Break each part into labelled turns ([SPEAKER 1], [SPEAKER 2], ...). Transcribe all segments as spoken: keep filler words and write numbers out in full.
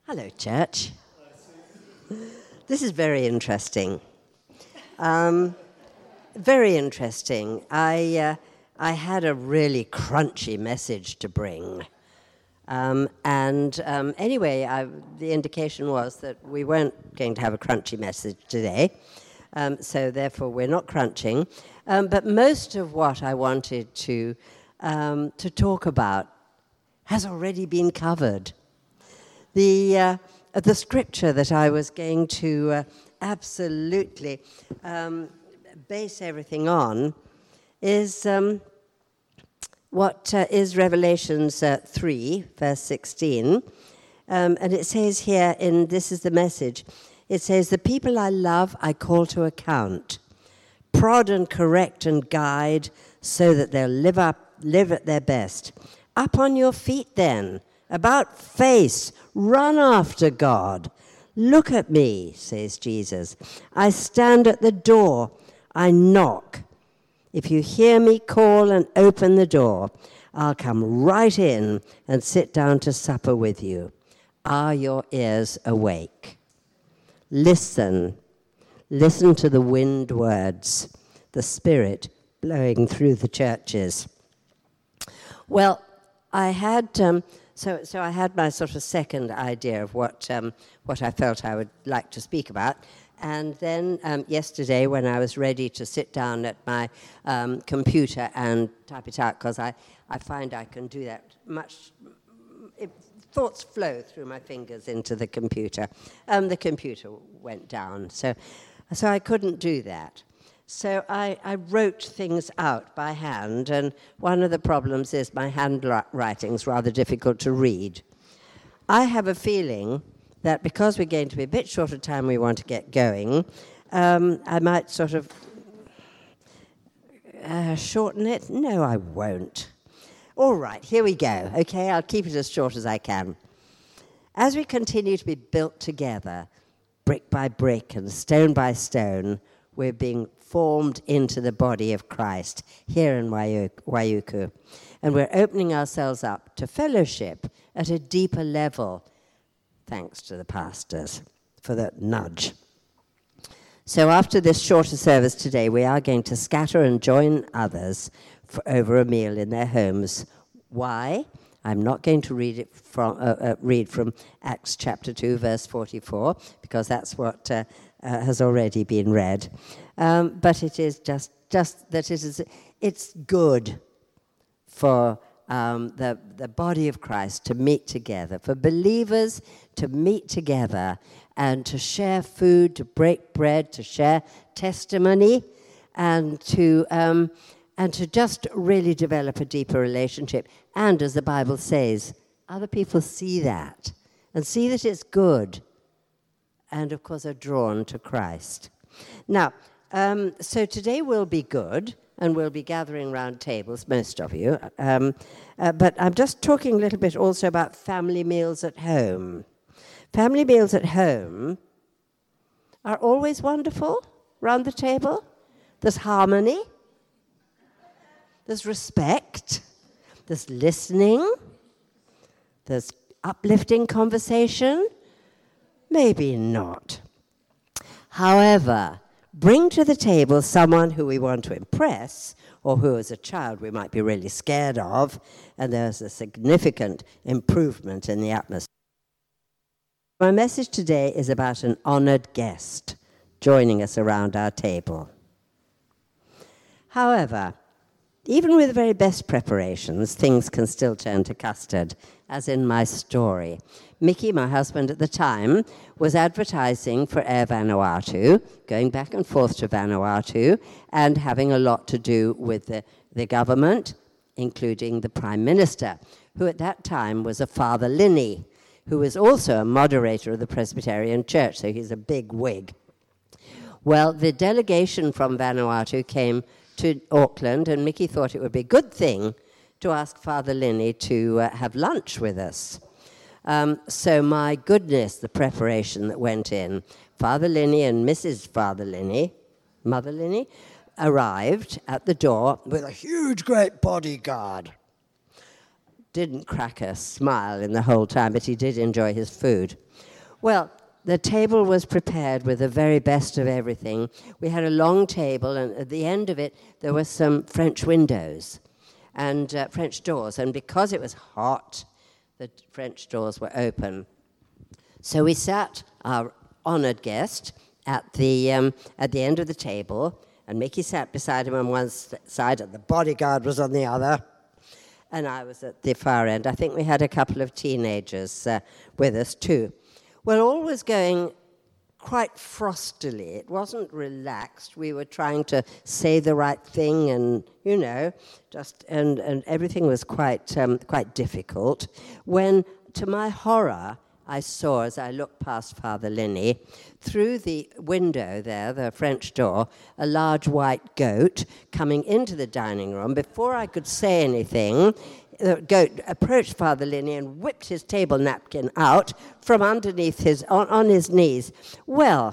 [SPEAKER 1] Hello, church. This is very interesting. Um, very interesting. I uh, I had a really crunchy message to bring. Um, and um, anyway, I, the indication was that we weren't going to have a crunchy message today. Um, so therefore, we're not crunching. Um, but most of what I wanted to um, to talk about has already been covered. The uh, the scripture that I was going to uh, absolutely um, base everything on is um, what uh, is Revelations uh, three, verse sixteen. Um, and it says here, in this is the message, it says, "The people I love I call to account, prod and correct and guide so that they'll live up, live at their best. Up on your feet then, about face, run after God. Look at me," says Jesus. "I stand at the door, I knock. If you hear me call and open the door, I'll come right in and sit down to supper with you. Are your ears awake? Listen. Listen to the wind words, the Spirit blowing through the churches." Well, I had um, so so I had my sort of second idea of what um, what I felt I would like to speak about. And then um, yesterday, when I was ready to sit down at my um, computer and type it out, because I, I find I can do that much, it, thoughts flow through my fingers into the computer. Um, the computer went down, so so I couldn't do that. So I, I wrote things out by hand, and one of the problems is my handwriting's rather difficult to read. I have a feeling that because we're going to be a bit short of time, we want to get going, um, I might sort of uh, shorten it. No, I won't. All right, here we go. Okay, I'll keep it as short as I can. As we continue to be built together, brick by brick and stone by stone, we're being formed into the body of Christ here in Waiuku. And we're opening ourselves up to fellowship at a deeper level, thanks to the pastors for that nudge. So after this shorter service today, we are going to scatter and join others for over a meal in their homes. Why? I'm not going to read it from uh, uh, read from Acts chapter two, verse forty-four, because that's what uh, uh, has already been read. Um, but it is just just that it is it's good for um, the the body of Christ to meet together, for believers to meet together and to share food, to break bread, to share testimony, and to um, and to just really develop a deeper relationship. And as the Bible says, other people see that and see that it's good, and of course are drawn to Christ. Now, um, so today will be good, and we'll be gathering round tables, most of you. Um, uh, but I'm just talking a little bit also about family meals at home. Family meals at home are always wonderful round the table. There's harmony. There's respect. There's listening. There's uplifting conversation. Maybe not. However, bring to the table someone who we want to impress, or who as a child we might be really scared of, and there's a significant improvement in the atmosphere. My message today is about an honored guest joining us around our table. However, even with the very best preparations, things can still turn to custard, as in my story. Mickey, my husband at the time, was advertising for Air Vanuatu, going back and forth to Vanuatu, and having a lot to do with the, the government, including the Prime Minister, who at that time was a Father Linney, who was also a moderator of the Presbyterian Church, so he's a big wig. Well, the delegation from Vanuatu came to Auckland, and Mickey thought it would be a good thing to ask Father Linney to uh, have lunch with us. Um, so my goodness, the preparation that went in. Father Linney and Missus Father Linney, Mother Linney, arrived at the door with a huge, great bodyguard. didn't crack a smile in the whole time, but he did enjoy his food. Well, the table was prepared with the very best of everything. We had a long table, and at the end of it, there were some French windows and uh, French doors. And because it was hot, the French doors were open. So we sat, our honored guest, at the um, at the end of the table, and Mickey sat beside him on one side, and the bodyguard was on the other, and I was at the far end. I think we had a couple of teenagers uh, with us too. Well, all was going quite frostily. It wasn't relaxed. We were trying to say the right thing, and you know, just and and everything was quite um, quite difficult. When, to my horror, I saw, as I looked past Father Linney, through the window there, the French door, a large white goat coming into the dining room. Before I could say anything, the goat approached Father Linney and whipped his table napkin out from underneath his, on, on his knees. Well,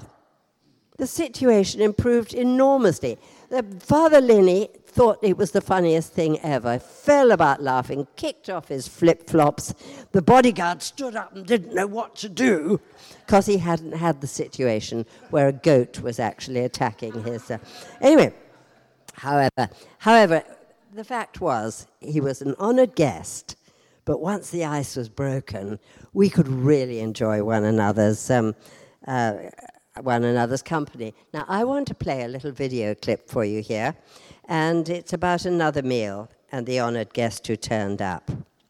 [SPEAKER 1] the situation improved enormously. The Father Linney thought it was the funniest thing ever, fell about laughing, kicked off his flip-flops. The bodyguard stood up and didn't know what to do because he hadn't had the situation where a goat was actually attacking his... Uh, anyway, however, however, the fact was he was an honored guest, but once the ice was broken, we could really enjoy one another's... Um, uh, one another's company. Now, I want to play a little video clip for you here, and it's about another meal and the honored guest who turned up.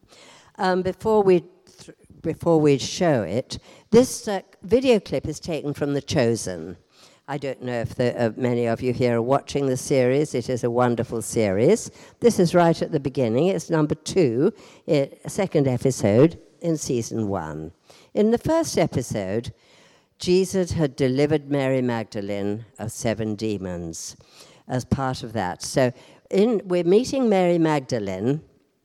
[SPEAKER 1] Um, before we th- before we show it, this uh, video clip is taken from The Chosen. I don't know if the, uh, many of you here are watching the series. It is a wonderful series. This is right at the beginning. It's number two, it, second episode in season one. In the first episode, Jesus had delivered Mary Magdalene of seven demons as part of that. So in, we're meeting Mary Magdalene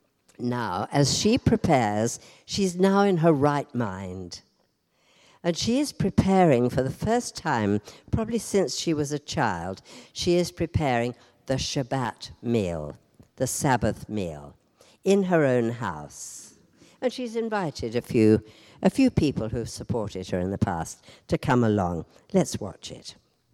[SPEAKER 1] now as she prepares. She's now in her right mind. And she is preparing for the first time, probably since she was a child, she is preparing the Shabbat meal, the Sabbath meal, in her own house. And she's invited a few a few people who've supported her in the past to come along. Let's watch it.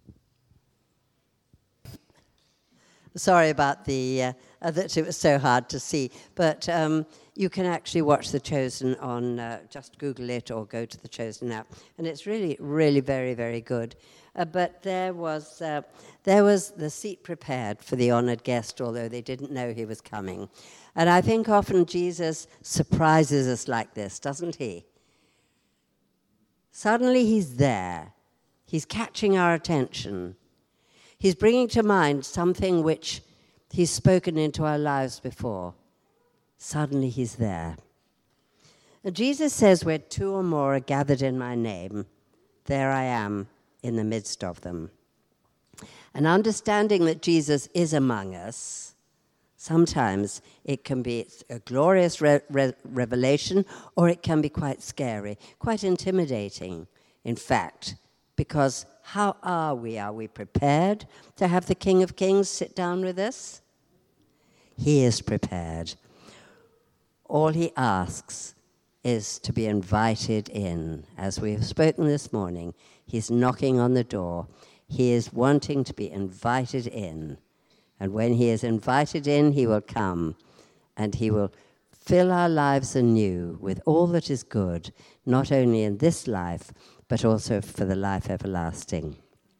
[SPEAKER 1] Sorry about the uh, uh, that it was so hard to see, but um, you can actually watch The Chosen on, uh, just Google it or go to The Chosen app, and it's really, really very, very good. Uh, but there was uh, there was the seat prepared for the honored guest, although they didn't know he was coming. And I think often Jesus surprises us like this, doesn't he? Suddenly he's there. He's catching our attention. He's bringing to mind something which he's spoken into our lives before. Suddenly he's there. And Jesus says, where two or more are gathered in my name, there I am in the midst of them. And understanding that Jesus is among us, sometimes it can be a glorious re- re- revelation, or it can be quite scary, quite intimidating, in fact, because how are we? Are we prepared to have the King of Kings sit down with us? He is prepared. All he asks is to be invited in. As we have spoken this morning, he's knocking on the door. He is wanting to be invited in. And when he is invited in, he will come, and he will fill our lives anew with all that is good, not only in this life, but also for the life everlasting.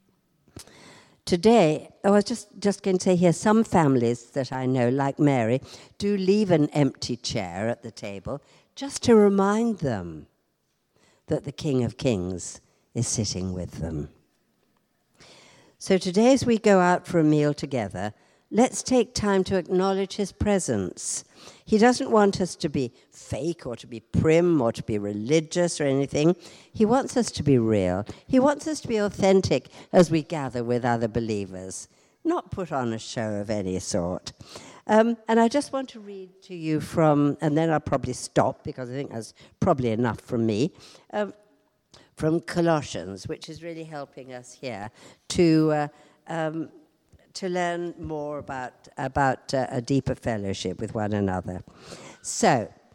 [SPEAKER 1] Today, I was just, just going to say here, some families that I know, like Mary, do leave an empty chair at the table just to remind them that the King of Kings is sitting with them. So today, as we go out for a meal together, let's take time to acknowledge his presence. He doesn't want us to be fake or to be prim or to be religious or anything. He wants us to be real. He wants us to be authentic as we gather with other believers, not put on a show of any sort. Um, and I just want to read to you from, and then I'll probably stop because I think that's probably enough from me, um, from Colossians, which is really helping us here to... Uh, um, to learn more about, about uh, a deeper fellowship with one another. So,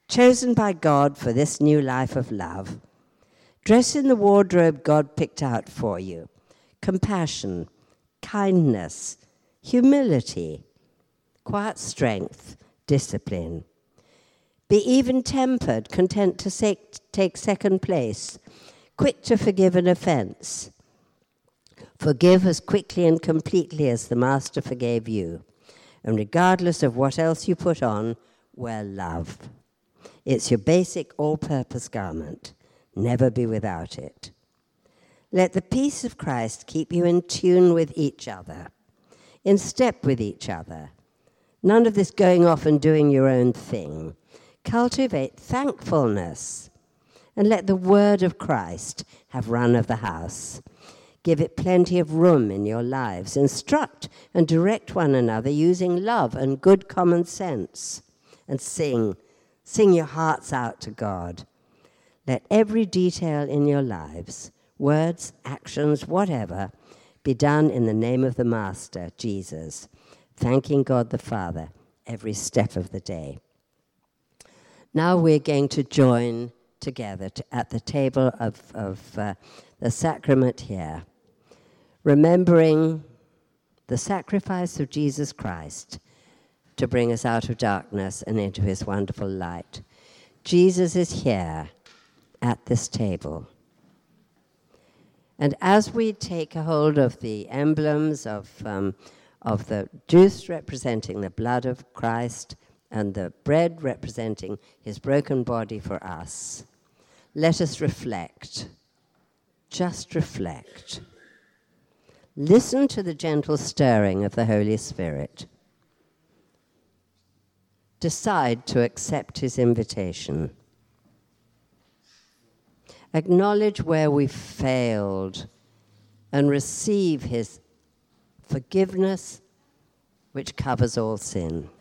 [SPEAKER 1] chosen by God for this new life of love. Dress in the wardrobe God picked out for you. Compassion, kindness, humility, quiet strength, discipline. Be even-tempered, content to sec- take second place, quick to forgive an offense. Forgive as quickly and completely as the Master forgave you. And regardless of what else you put on, wear love. It's your basic all-purpose garment. Never be without it. Let the peace of Christ keep you in tune with each other, in step with each other. None of this going off and doing your own thing. Cultivate thankfulness, and let the word of Christ have run of the house. Give it plenty of room in your lives. Instruct and direct one another using love and good common sense. And sing, sing your hearts out to God. Let every detail in your lives, words, actions, whatever, be done in the name of the Master, Jesus, thanking God the Father every step of the day. Now we're going to join together to, at the table of, of uh, the sacrament here, remembering the sacrifice of Jesus Christ to bring us out of darkness and into his wonderful light. Jesus is here at this table. And as we take a hold of the emblems of, um, of the juice representing the blood of Christ and the bread representing his broken body for us, let us reflect. Just reflect. Listen to the gentle stirring of the Holy Spirit. Decide to accept his invitation. Acknowledge where we've failed and receive his forgiveness, which covers all sin.